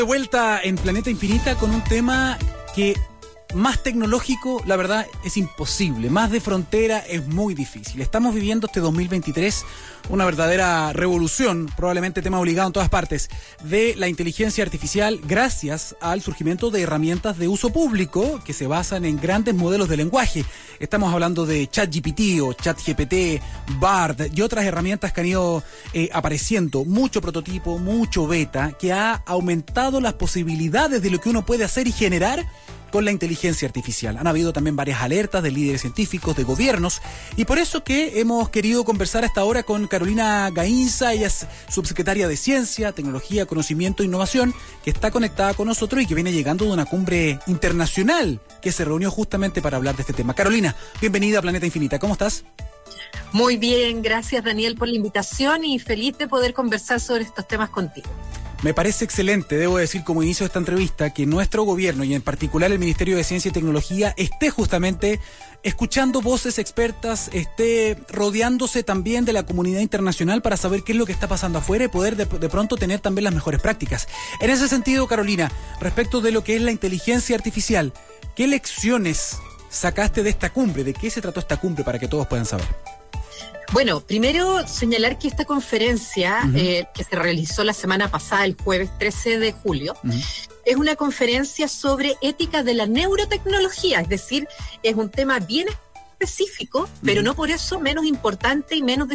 De vuelta en Planeta Infinita con un tema que más tecnológico, la verdad, es imposible. Más de frontera es muy difícil. Estamos viviendo este 2023 una verdadera revolución, probablemente tema obligado en todas partes, de la inteligencia artificial gracias al surgimiento de herramientas de uso público que se basan en grandes modelos de lenguaje. Estamos hablando de ChatGPT o ChatGPT, Bard y otras herramientas que han ido apareciendo. Mucho prototipo, mucho beta, que ha aumentado las posibilidades de lo que uno puede hacer y generar con la inteligencia artificial. Han habido también varias alertas de líderes científicos, de gobiernos, y por eso que hemos querido conversar hasta ahora con Carolina Gainza. Ella es subsecretaria de Ciencia, Tecnología, Conocimiento e Innovación, que está conectada con nosotros y que viene llegando de una cumbre internacional que se reunió justamente para hablar de este tema. Carolina, bienvenida a Planeta Infinita. ¿Cómo estás? Muy bien, gracias Daniel por la invitación y feliz de poder conversar sobre estos temas contigo. Me parece excelente, debo decir como inicio de esta entrevista, que nuestro gobierno y en particular el Ministerio de Ciencia y Tecnología esté justamente escuchando voces expertas, esté rodeándose también de la comunidad internacional para saber qué es lo que está pasando afuera y poder de pronto tener también las mejores prácticas. En ese sentido, Carolina, respecto de lo que es la inteligencia artificial, ¿qué lecciones sacaste de esta cumbre? ¿De qué se trató esta cumbre para que todos puedan saber? Bueno, primero señalar que esta conferencia que se realizó la semana pasada, el jueves 13 de julio, es una conferencia sobre ética de la neurotecnología, es decir, es un tema bien específico, pero no por eso menos importante y menos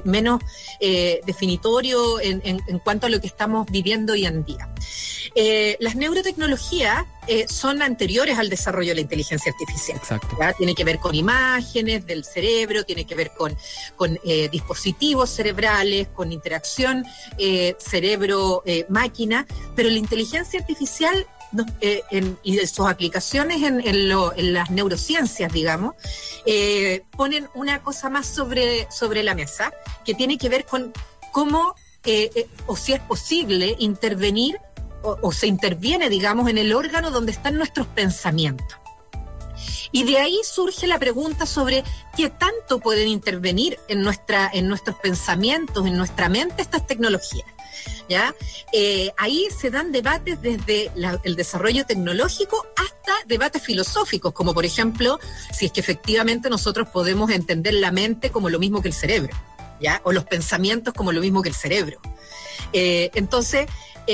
definitorio en cuanto a lo que estamos viviendo hoy en día. Las neurotecnologías son anteriores al desarrollo de la inteligencia artificial. Exacto. ¿Ya? Tiene que ver con imágenes del cerebro, tiene que ver con dispositivos cerebrales, con interacción cerebro-máquina, pero la inteligencia artificial y de sus aplicaciones en las neurociencias, digamos, ponen una cosa más sobre la mesa, que tiene que ver con cómo o si es posible intervenir o se interviene, digamos, en el órgano donde están nuestros pensamientos. Y de ahí surge la pregunta sobre qué tanto pueden intervenir en nuestros pensamientos, en nuestra mente, estas tecnologías. ¿Ya? Ahí se dan debates desde el desarrollo tecnológico hasta debates filosóficos, como por ejemplo, si es que efectivamente nosotros podemos entender la mente como lo mismo que el cerebro, ¿ya? O los pensamientos como lo mismo que el cerebro. Entonces,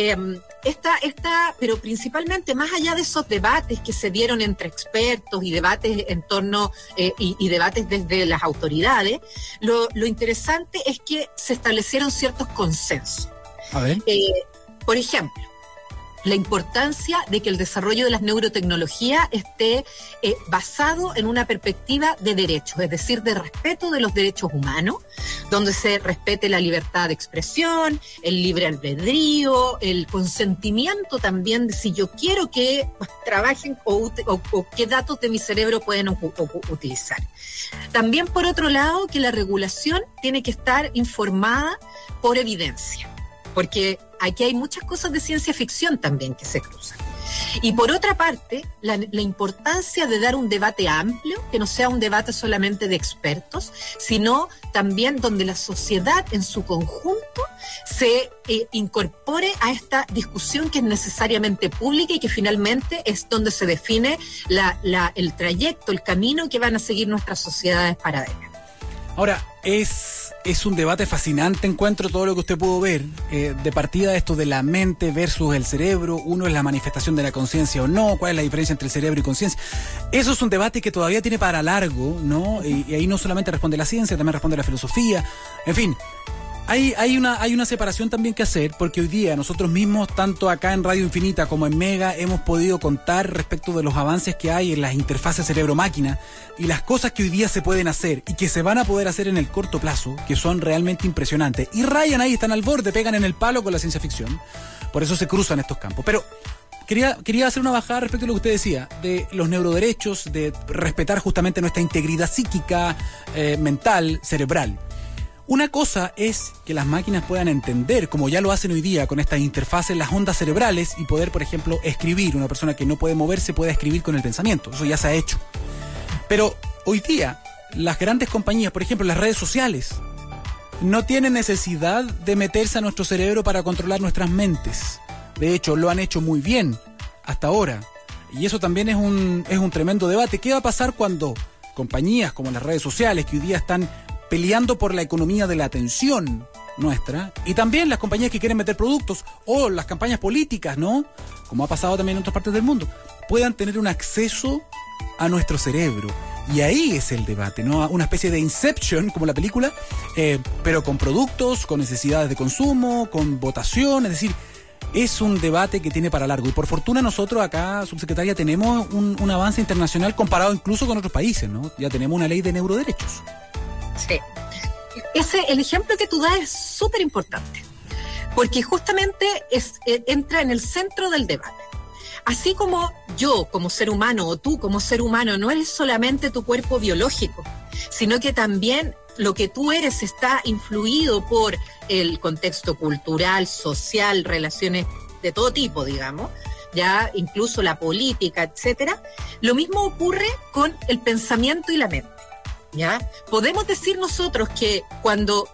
pero principalmente más allá de esos debates que se dieron entre expertos y debates en torno y debates desde las autoridades, lo interesante es que se establecieron ciertos consensos. A ver. Por ejemplo, la importancia de que el desarrollo de las neurotecnologías esté basado en una perspectiva de derechos, es decir, de respeto de los derechos humanos, donde se respete la libertad de expresión, el libre albedrío, el consentimiento también de si yo quiero que trabajen o qué datos de mi cerebro pueden utilizar. También, por otro lado, que la regulación tiene que estar informada por evidencia, porque aquí hay muchas cosas de ciencia ficción también que se cruzan. Y por otra parte, la importancia de dar un debate amplio, que no sea un debate solamente de expertos, sino también donde la sociedad en su conjunto se incorpore a esta discusión que es necesariamente pública y que finalmente es donde se define el trayecto, el camino que van a seguir nuestras sociedades para adelante. Ahora, es un debate fascinante, encuentro todo lo que usted pudo ver, de partida esto de la mente versus el cerebro, uno es la manifestación de la conciencia o no, cuál es la diferencia entre el cerebro y conciencia. Eso es un debate que todavía tiene para largo, ¿no? Y ahí no solamente responde la ciencia, también responde la filosofía, en fin. Hay una separación también que hacer, porque hoy día nosotros mismos, tanto acá en Radio Infinita como en Mega, hemos podido contar respecto de los avances que hay en las interfaces cerebro-máquina y las cosas que hoy día se pueden hacer y que se van a poder hacer en el corto plazo, que son realmente impresionantes. Y rayan ahí, están al borde, pegan en el palo con la ciencia ficción. Por eso se cruzan estos campos. Pero quería hacer una bajada respecto a lo que usted decía, de los neuroderechos, de respetar justamente nuestra integridad psíquica, mental, cerebral. Una cosa es que las máquinas puedan entender, como ya lo hacen hoy día con estas interfaces, las ondas cerebrales y poder, por ejemplo, escribir. Una persona que no puede moverse puede escribir con el pensamiento. Eso ya se ha hecho. Pero hoy día, las grandes compañías, por ejemplo, las redes sociales, no tienen necesidad de meterse a nuestro cerebro para controlar nuestras mentes. De hecho, lo han hecho muy bien hasta ahora. Y eso también es un tremendo debate. ¿Qué va a pasar cuando compañías como las redes sociales, que hoy día están peleando por la economía de la atención nuestra, y también las compañías que quieren meter productos, o las campañas políticas, ¿no?, como ha pasado también en otras partes del mundo, puedan tener un acceso a nuestro cerebro? Y ahí es el debate, ¿no? Una especie de Inception, como la película, pero con productos, con necesidades de consumo, con votación, es decir, es un debate que tiene para largo. Y por fortuna nosotros acá, subsecretaria, tenemos un avance internacional comparado incluso con otros países, ¿no? Ya tenemos una ley de neuroderechos. Sí. El ejemplo que tú das es súper importante, porque justamente entra en el centro del debate. Así como yo como ser humano o tú como ser humano no eres solamente tu cuerpo biológico, sino que también lo que tú eres está influido por el contexto cultural, social, relaciones de todo tipo, digamos, ya incluso la política, etcétera. Lo mismo ocurre con el pensamiento y la mente, ¿ya? Podemos decir nosotros que cuando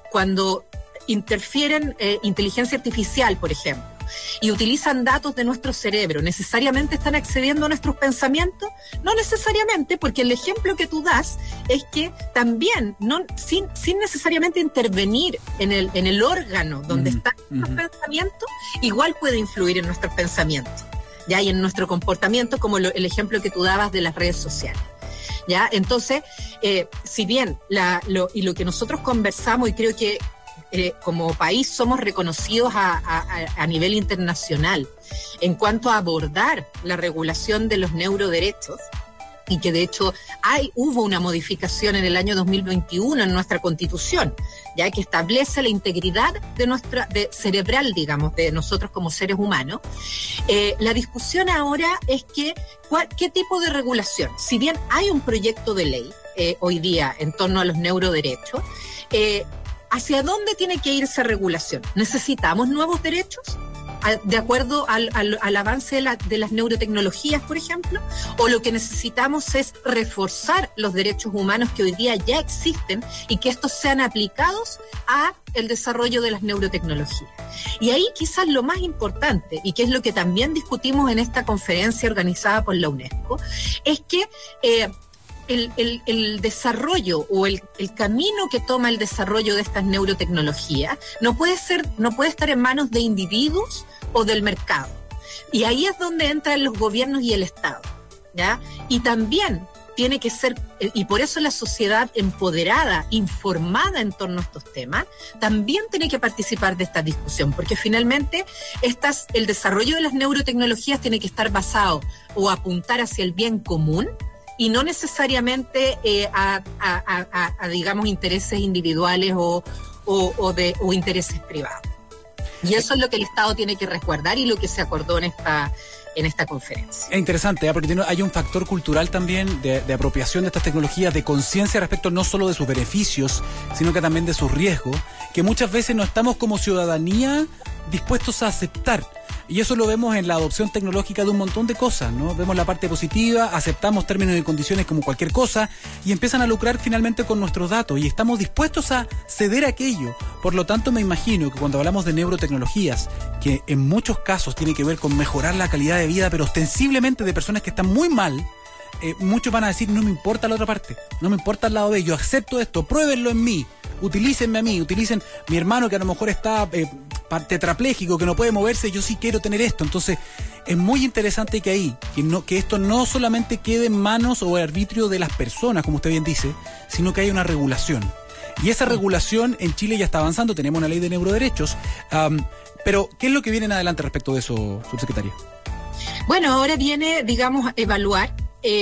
interfieren inteligencia artificial, por ejemplo, y utilizan datos de nuestro cerebro, ¿necesariamente están accediendo a nuestros pensamientos? No necesariamente, porque el ejemplo que tú das es que también, sin necesariamente intervenir en el órgano donde están nuestros pensamientos, igual puede influir en nuestros pensamientos, ¿ya? Y en nuestro comportamiento, como el ejemplo que tú dabas de las redes sociales. ¿Ya? Entonces, si bien lo que nosotros conversamos, y creo que como país somos reconocidos a nivel internacional en cuanto a abordar la regulación de los neuroderechos, y que de hecho hubo una modificación en el año 2021 en nuestra Constitución, ya que establece la integridad cerebral, digamos, de nosotros como seres humanos. La discusión ahora es ¿qué tipo de regulación? Si bien hay un proyecto de ley hoy día en torno a los neuroderechos, ¿hacia dónde tiene que ir esa regulación? ¿Necesitamos nuevos derechos? ¿De acuerdo al avance de las neurotecnologías, por ejemplo? ¿O lo que necesitamos es reforzar los derechos humanos que hoy día ya existen y que estos sean aplicados a el desarrollo de las neurotecnologías? Y ahí quizás lo más importante, y que es lo que también discutimos en esta conferencia organizada por la UNESCO, es que el desarrollo o el camino que toma el desarrollo de estas neurotecnologías no puede estar en manos de individuos o del mercado. Y ahí es donde entran los gobiernos y el Estado, ¿ya? Y también tiene que ser, y por eso la sociedad empoderada, informada en torno a estos temas, también tiene que participar de esta discusión, porque finalmente el desarrollo de las neurotecnologías tiene que estar basado o apuntar hacia el bien común, y no necesariamente digamos, intereses individuales o intereses privados. Y eso es lo que el Estado tiene que resguardar y lo que se acordó en esta conferencia. Es interesante, porque hay un factor cultural también de apropiación de estas tecnologías, de conciencia respecto no solo de sus beneficios, sino que también de sus riesgos, que muchas veces no estamos como ciudadanía dispuestos a aceptar. Y eso lo vemos en la adopción tecnológica de un montón de cosas, ¿no? Vemos la parte positiva, aceptamos términos y condiciones como cualquier cosa y empiezan a lucrar finalmente con nuestros datos y estamos dispuestos a ceder aquello. Por lo tanto, me imagino que cuando hablamos de neurotecnologías, que en muchos casos tiene que ver con mejorar la calidad de vida, pero ostensiblemente de personas que están muy mal, muchos van a decir, no me importa la otra parte, no me importa el lado B, yo acepto esto, pruébenlo en mí, utilícenme a mí, utilicen mi hermano que a lo mejor está tetrapléjico, que no puede moverse, yo sí quiero tener esto. Entonces es muy interesante que esto no solamente quede en manos o arbitrio de las personas, como usted bien dice, sino que haya una regulación. Y esa regulación en Chile ya está avanzando, tenemos una ley de neuroderechos, pero ¿qué es lo que viene en adelante respecto de eso, subsecretaria? Bueno, ahora viene, digamos, evaluar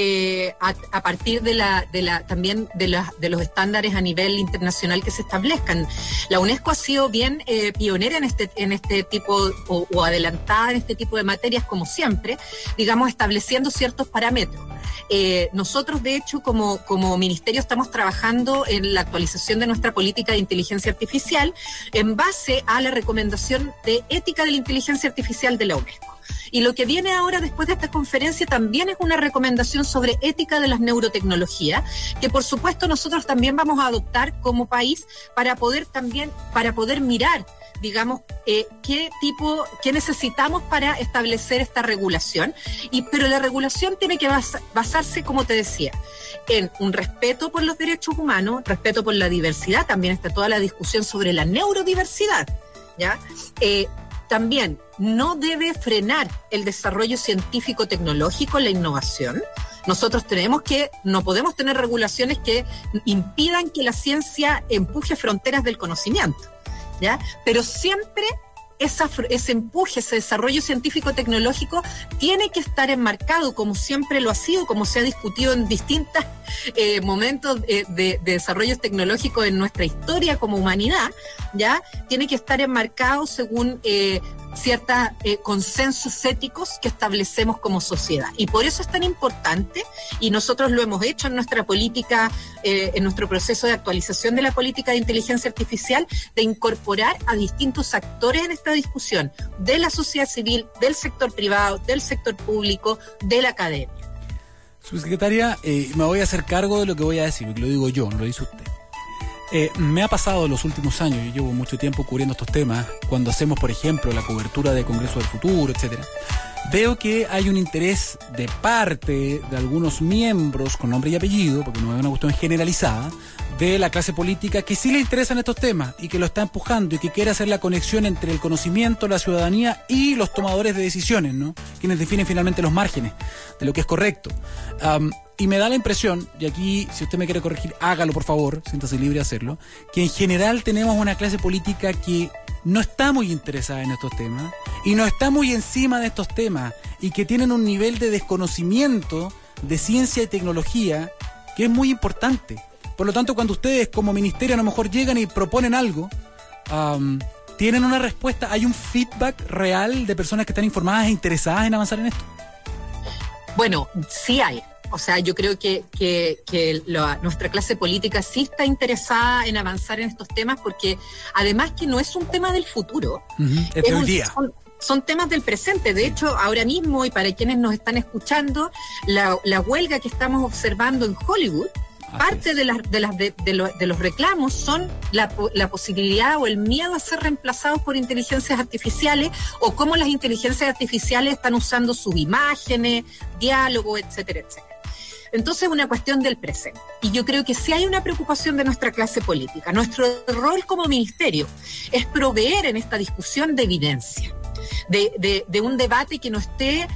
a partir también de los estándares a nivel internacional que se establezcan. La UNESCO ha sido bien pionera en este tipo o adelantada en este tipo de materias, como siempre, digamos, estableciendo ciertos parámetros. Nosotros, de hecho, como ministerio estamos trabajando en la actualización de nuestra política de inteligencia artificial en base a la recomendación de ética de la inteligencia artificial de la UNESCO. Y lo que viene ahora después de esta conferencia también es una recomendación sobre ética de las neurotecnologías, que por supuesto nosotros también vamos a adoptar como país para poder mirar digamos, qué necesitamos para establecer esta regulación. Pero la regulación tiene que basarse, como te decía, en un respeto por los derechos humanos, respeto por la diversidad. También está toda la discusión sobre la neurodiversidad, ¿ya? También no debe frenar el desarrollo científico-tecnológico, la innovación. Nosotros no podemos tener regulaciones que impidan que la ciencia empuje fronteras del conocimiento, ¿ya? Pero siempre ese empuje, ese desarrollo científico-tecnológico tiene que estar enmarcado, como siempre lo ha sido, como se ha discutido en distintos momentos de desarrollos tecnológicos en nuestra historia como humanidad, ¿ya? Tiene que estar enmarcado según ciertos consensos éticos que establecemos como sociedad. Y por eso es tan importante, y nosotros lo hemos hecho en nuestra política, en nuestro proceso de actualización de la política de inteligencia artificial, de incorporar a distintos actores en esta discusión, de la sociedad civil, del sector privado, del sector público, de la academia. Subsecretaria, me voy a hacer cargo de lo que voy a decir, porque lo digo yo, no lo dice usted. Me ha pasado en los últimos años, yo llevo mucho tiempo cubriendo estos temas, cuando hacemos, por ejemplo, la cobertura de Congreso del Futuro, etcétera. Veo que hay un interés de parte de algunos miembros con nombre y apellido, porque no es una cuestión generalizada, de la clase política que sí le interesan estos temas y que lo está empujando y que quiere hacer la conexión entre el conocimiento, la ciudadanía y los tomadores de decisiones, ¿no? Quienes definen finalmente los márgenes de lo que es correcto. Y me da la impresión, y aquí si usted me quiere corregir, hágalo por favor, siéntase libre de hacerlo, que en general tenemos una clase política que no está muy interesada en estos temas y no está muy encima de estos temas y que tienen un nivel de desconocimiento de ciencia y tecnología que es muy importante. Por lo tanto, cuando ustedes como ministerio a lo mejor llegan y proponen algo, tienen una respuesta, hay un feedback real de personas que están informadas e interesadas en avanzar en esto. Bueno, sí hay. O sea, yo creo que nuestra clase política sí está interesada en avanzar en estos temas, porque además que no es un tema del futuro. Es de hoy día. Son temas del presente. De hecho, ahora mismo, y para quienes nos están escuchando, la huelga que estamos observando en Hollywood, parte de los reclamos son la posibilidad o el miedo a ser reemplazados por inteligencias artificiales, o cómo las inteligencias artificiales están usando sus imágenes, diálogo, etcétera, etcétera. Entonces es una cuestión del presente. Y yo creo que sí hay una preocupación de nuestra clase política. Nuestro rol como ministerio es proveer en esta discusión de evidencia, de un debate que no esté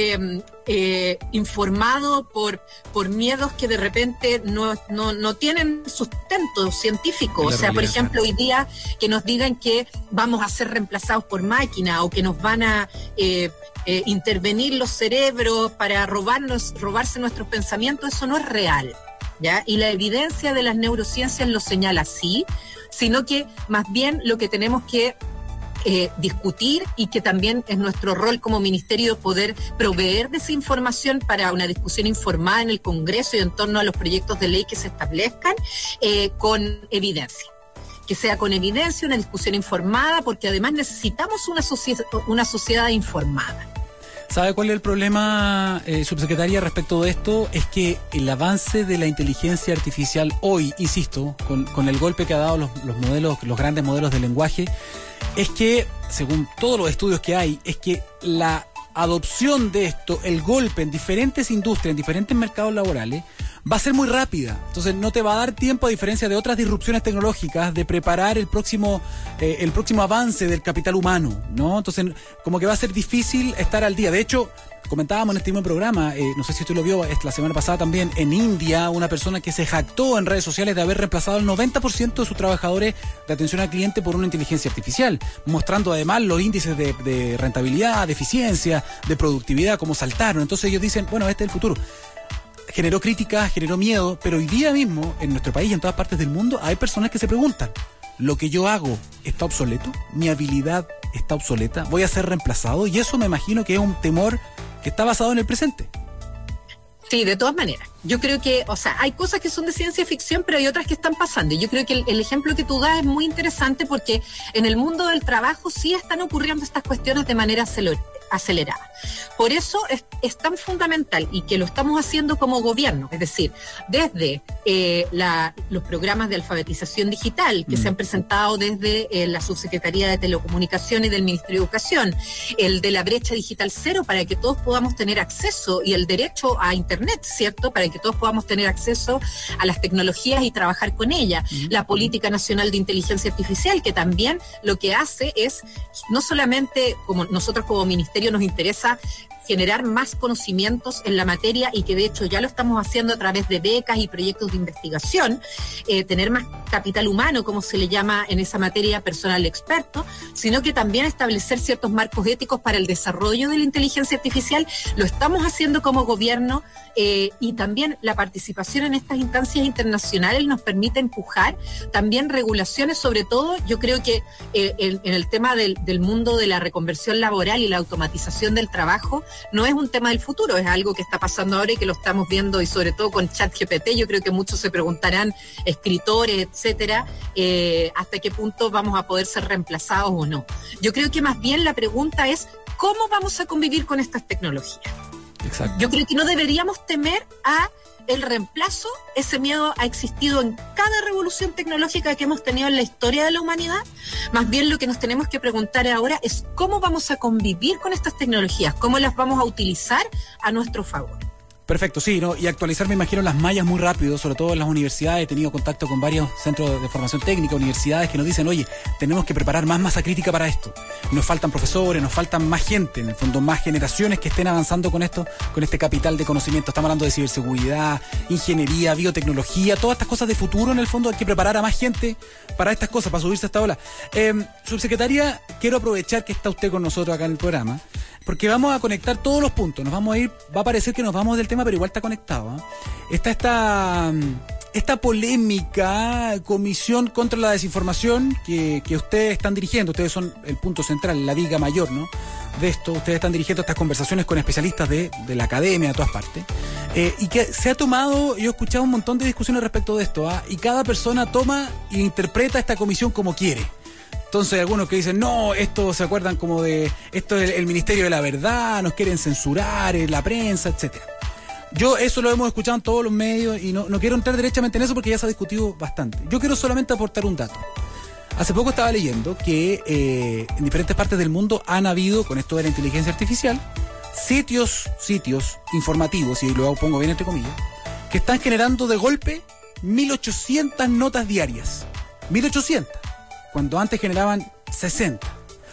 informado por miedos que de repente no tienen sustento científico. O sea, por ejemplo, hoy día que nos digan que vamos a ser reemplazados por máquina, o que nos van a intervenir los cerebros para robarse nuestros pensamientos, eso no es real, ¿ya? Y la evidencia de las neurociencias lo señala así, sino que más bien lo que tenemos que discutir, y que también es nuestro rol como ministerio poder proveer de esa información para una discusión informada en el Congreso y en torno a los proyectos de ley que se establezcan, con evidencia. Que sea con evidencia, una discusión informada, porque además necesitamos una sociedad informada. ¿Sabe cuál es el problema, subsecretaria, respecto de esto? Es que el avance de la inteligencia artificial hoy, insisto, con el golpe que ha dado los grandes modelos de lenguaje, es que, según todos los estudios que hay, es que la adopción de esto, el golpe en diferentes industrias, en diferentes mercados laborales, va a ser muy rápida. Entonces no te va a dar tiempo, a diferencia de otras disrupciones tecnológicas, de preparar el próximo avance del capital humano, ¿no? Entonces como que va a ser difícil estar al día. De hecho, comentábamos en este mismo programa, no sé si usted lo vio la semana pasada también, en India, una persona que se jactó en redes sociales de haber reemplazado el 90% de sus trabajadores de atención al cliente por una inteligencia artificial, mostrando además los índices de rentabilidad, de eficiencia, de productividad, como saltaron. Entonces ellos dicen, bueno, este es el futuro. Generó críticas, generó miedo, pero hoy día mismo, en nuestro país y en todas partes del mundo, hay personas que se preguntan, ¿lo que yo hago está obsoleto? ¿Mi habilidad está obsoleta? ¿Voy a ser reemplazado? Y eso me imagino que es un temor que está basado en el presente. Sí, de todas maneras. Yo creo que, o sea, hay cosas que son de ciencia ficción, pero hay otras que están pasando. Y yo creo que el ejemplo que tú das es muy interesante, porque en el mundo del trabajo sí están ocurriendo estas cuestiones de manera acelerada. Por eso es tan fundamental y que lo estamos haciendo como gobierno, es decir, desde los programas de alfabetización digital que se han presentado desde la Subsecretaría de Telecomunicaciones y del Ministerio de Educación, el de la brecha digital cero para que todos podamos tener acceso y el derecho a Internet, ¿cierto? Para que todos podamos tener acceso a las tecnologías y trabajar con ellas. La Política Nacional de Inteligencia Artificial, que también lo que hace es, no solamente como nosotros como ministerio nos interesa generar más conocimientos en la materia y que de hecho ya lo estamos haciendo a través de becas y proyectos de investigación, tener más capital humano, como se le llama en esa materia, personal experto, sino que también establecer ciertos marcos éticos para el desarrollo de la inteligencia artificial. Lo estamos haciendo como gobierno y también la participación en estas instancias internacionales nos permite empujar también regulaciones, sobre todo yo creo que en el tema del mundo de la reconversión laboral y la automatización del trabajo, no es un tema del futuro, es algo que está pasando ahora y que lo estamos viendo, y sobre todo con ChatGPT. Yo creo que muchos se preguntarán, escritores, etcétera, hasta qué punto vamos a poder ser reemplazados o no. Yo creo que más bien la pregunta es ¿cómo vamos a convivir con estas tecnologías? Exacto. Yo creo que no deberíamos temer a el reemplazo. Ese miedo ha existido en cada revolución tecnológica que hemos tenido en la historia de la humanidad. Más bien lo que nos tenemos que preguntar ahora es cómo vamos a convivir con estas tecnologías, cómo las vamos a utilizar a nuestro favor. Perfecto, sí, ¿no? Y actualizar, me imagino, las mallas muy rápido, sobre todo en las universidades. He tenido contacto con varios centros de formación técnica, universidades que nos dicen, oye, tenemos que preparar más masa crítica para esto. Nos faltan profesores, nos faltan más gente, en el fondo más generaciones que estén avanzando con esto, con este capital de conocimiento. Estamos hablando de ciberseguridad, ingeniería, biotecnología, todas estas cosas de futuro. En el fondo hay que preparar a más gente para estas cosas, para subirse a esta ola. Subsecretaria, quiero aprovechar que está usted con nosotros acá en el programa, porque vamos a conectar todos los puntos. Nos vamos a ir, va a parecer que nos vamos del tema, pero igual está conectado, ¿eh? Está esta polémica comisión contra la desinformación que ustedes están dirigiendo. Ustedes son el punto central, la viga mayor, ¿no? De esto, ustedes están dirigiendo estas conversaciones con especialistas de la academia, de todas partes. Y que se ha tomado, yo he escuchado un montón de discusiones respecto de esto, y cada persona toma e interpreta esta comisión como quiere. Entonces algunos que dicen, no, esto se acuerdan como de, esto es el Ministerio de la Verdad, nos quieren censurar, la prensa, etcétera. Yo eso lo hemos escuchado en todos los medios y no quiero entrar derechamente en eso porque ya se ha discutido bastante. Yo quiero solamente aportar un dato. Hace poco estaba leyendo que en diferentes partes del mundo han habido, con esto de la inteligencia artificial, sitios informativos, y lo pongo bien entre comillas, que están generando de golpe 1.800 notas diarias. 1.800. Cuando antes generaban 60.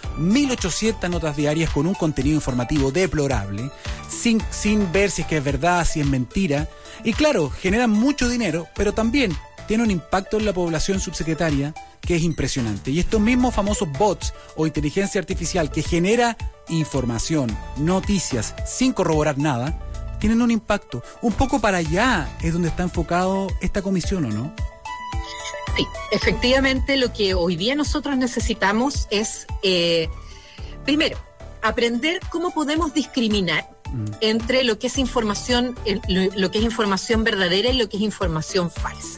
1.800 notas diarias con un contenido informativo deplorable, sin ver si es que es verdad, si es mentira. Y claro, generan mucho dinero, pero también tiene un impacto en la población, subsecretaria, que es impresionante. Y estos mismos famosos bots o inteligencia artificial que genera información, noticias, sin corroborar nada, tienen un impacto. Un poco para allá es donde está enfocado esta comisión, ¿o no? Sí, efectivamente lo que hoy día nosotros necesitamos es, primero, aprender cómo podemos discriminar entre lo que es información, lo que es información verdadera y lo que es información falsa.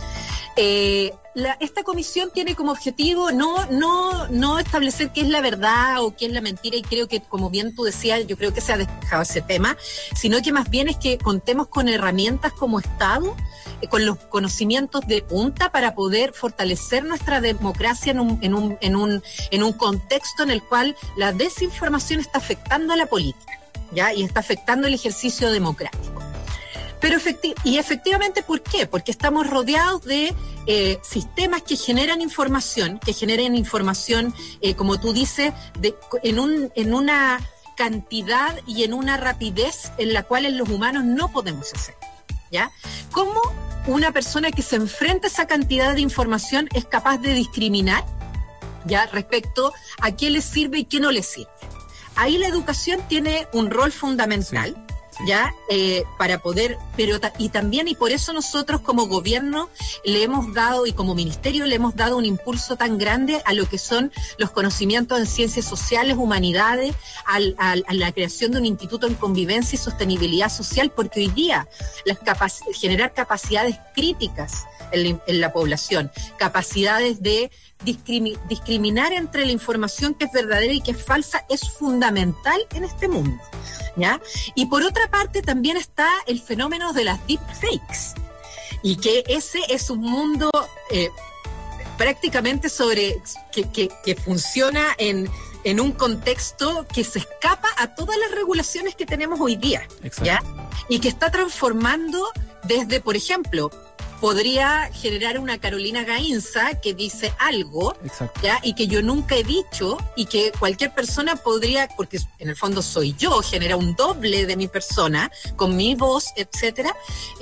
Esta comisión tiene como objetivo no establecer qué es la verdad o qué es la mentira, y creo que, como bien tú decías, yo creo que se ha despejado ese tema, sino que más bien es que contemos con herramientas como Estado, con los conocimientos de punta para poder fortalecer nuestra democracia en un contexto en el cual la desinformación está afectando a la política, ¿ya? Y está afectando el ejercicio democrático. Pero efectivamente, ¿por qué? Porque estamos rodeados de sistemas que generan información, como tú dices, en una cantidad y en una rapidez en la cual los humanos no podemos hacer, ¿ya? ¿Cómo una persona que se enfrenta a esa cantidad de información es capaz de discriminar, ¿ya?, respecto a qué le sirve y qué no le sirve? Ahí la educación tiene un rol fundamental. ¿ya? Para poder, y también, y por eso nosotros como gobierno le hemos dado, y como ministerio le hemos dado un impulso tan grande a lo que son los conocimientos en ciencias sociales, humanidades, a la creación de un instituto en convivencia y sostenibilidad social, porque hoy día generar capacidades críticas en la población, capacidades de discriminar entre la información que es verdadera y que es falsa, es fundamental en este mundo, ¿ya? Y por otra parte también está el fenómeno de las deepfakes, y que ese es un mundo prácticamente que funciona en un contexto que se escapa a todas las regulaciones que tenemos hoy día, ¿ya? Y que está transformando desde, por ejemplo, podría generar una Carolina Gainza que dice algo, ¿ya? Y que yo nunca he dicho, y que cualquier persona podría, porque en el fondo soy yo, genera un doble de mi persona, con mi voz, etcétera,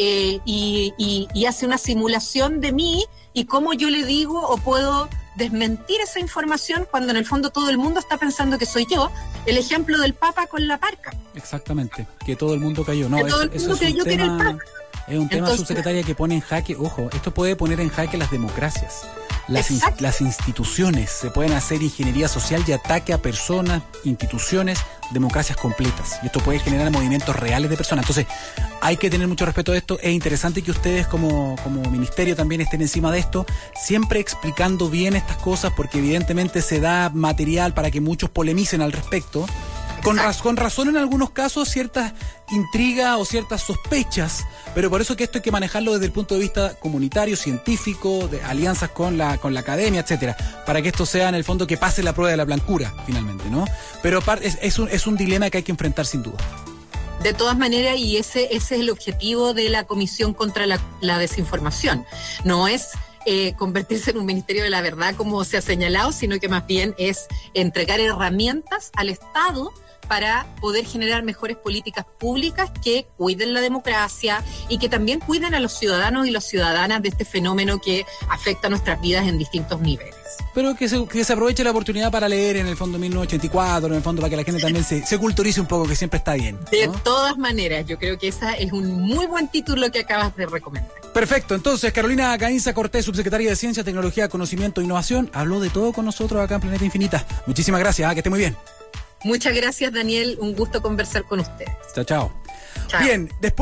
y hace una simulación de mí, y cómo yo le digo o puedo desmentir esa información cuando en el fondo todo el mundo está pensando que soy yo. El ejemplo del Papa con la parca. Exactamente, que todo el mundo cayó. No, todo el mundo creyó que era el Papa. Es un tema, subsecretaria, que pone en jaque, ojo, esto puede poner en jaque las democracias. Las instituciones, se pueden hacer ingeniería social y ataque a personas, instituciones, democracias completas. Y esto puede generar movimientos reales de personas. Entonces, hay que tener mucho respeto de esto. Es interesante que ustedes como ministerio también estén encima de esto, siempre explicando bien estas cosas, porque evidentemente se da material para que muchos polemicen al respecto. Con razón en algunos casos, ciertas intrigas o ciertas sospechas, pero por eso que esto hay que manejarlo desde el punto de vista comunitario, científico, de alianzas con la academia, etcétera, para que esto sea en el fondo que pase la prueba de la blancura, finalmente, ¿no? Pero es un dilema que hay que enfrentar sin duda. De todas maneras, y ese es el objetivo de la Comisión contra la Desinformación. No es convertirse en un ministerio de la verdad como se ha señalado, sino que más bien es entregar herramientas al Estado para poder generar mejores políticas públicas que cuiden la democracia y que también cuiden a los ciudadanos y las ciudadanas de este fenómeno que afecta nuestras vidas en distintos niveles. Pero que se aproveche la oportunidad para leer en el fondo 1984, en el fondo para que la gente también se culturice un poco, que siempre está bien, ¿no? De todas maneras, yo creo que esa es un muy buen título que acabas de recomendar. Perfecto, entonces Carolina Gainza Cortés, subsecretaria de Ciencia, Tecnología, Conocimiento e Innovación, habló de todo con nosotros acá en Planeta Infinita. Muchísimas gracias, que esté muy bien. Muchas gracias, Daniel, un gusto conversar con ustedes. Chao. Bien, después